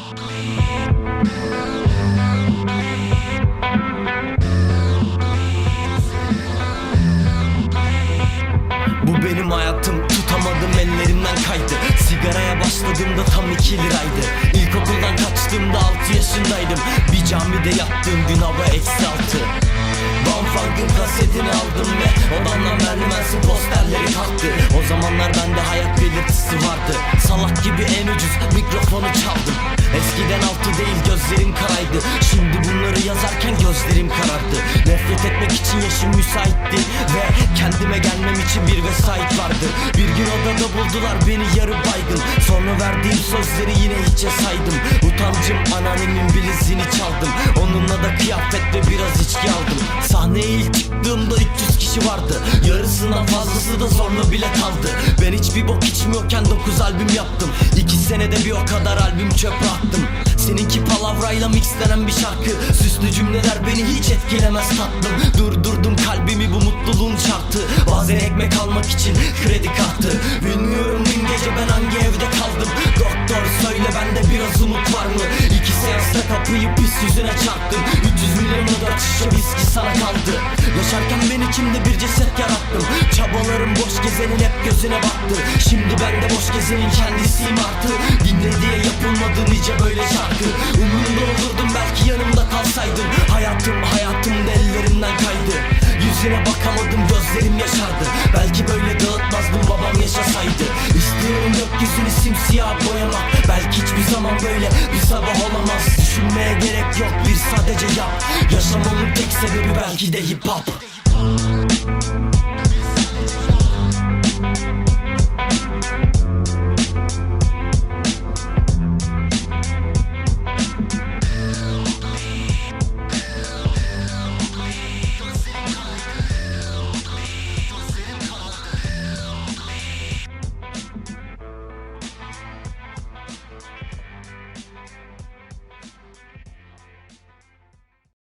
Bu benim hayatım, tutamadım, ellerimden kaydı. Sigaraya başladığımda tam 2 liraydı. İlkokuldan kaçtığımda 6 yaşındaydım. Bir camide yattığım gün hava -6. Van Funk'ın kasetini aldım ve odamdan merdivensiz posterleri kalktı. O zamanlar bende hayat belirtisi vardı. Salak gibi en ucuz mikrofonu çaldım. Eskiden altı değil gözlerim karaydı. Şimdi bunları yazarken gözlerim karardı. Nefret etmek için yaşım müsaitti ve kendime gelmem için bir vesait vardı. Bir gün odada buldular beni yarı baygın. Sonra verdiğim sözleri yine hiçe saydım. Utancım anneannemin bileziğini çaldım. Onunla da kıyafet ve biraz içki aldım. Sahneye ilk çıktığımda 300 kişi vardı. Yarısından fazlası da zorla bilet aldı. Ben hiçbir bok içmiyorken 9 albüm yaptım. 2 senede bir o kadar albüm çöpe attım. Seninki palavrayla mixlenen bir şarkı. Süslü cümleler beni hiç etkilemez tatlım. Durdurdum kalbimi bu mutluluğun şartı. Bazen ekmek almak için kredi kartı. Bilmiyorum dün gece ben hangi evde kaldım. Doktor söyle bende biraz umut var mı? 2 seansta kapıyı pis yüzüne çarptım. 300 milyonu da şişe viski sana kaldı. Yaşarken ben içimde bir ceset yarattım. Çabalarım boş gezenin hep gözüne battı. Şimdi ben de boş gezenin kendisiyim artık. Dinle diye yapılmadı nice böyle şarkı. Umurumda olurdum belki yanımda kalsaydın. Hayatım da ellerimden kaydı. Yüzüne bakamadım gözlerim yaşardı. Belki böyle dağıtmazdım babam yaşasaydı. İstiyorum gökyüzünü simsiyah boyamak. Belki hiçbir zaman böyle bir sabah olamaz. Düşünmeye gerek yok bir sadece yap. Yaşamamın tek sebebi belki de hip hop.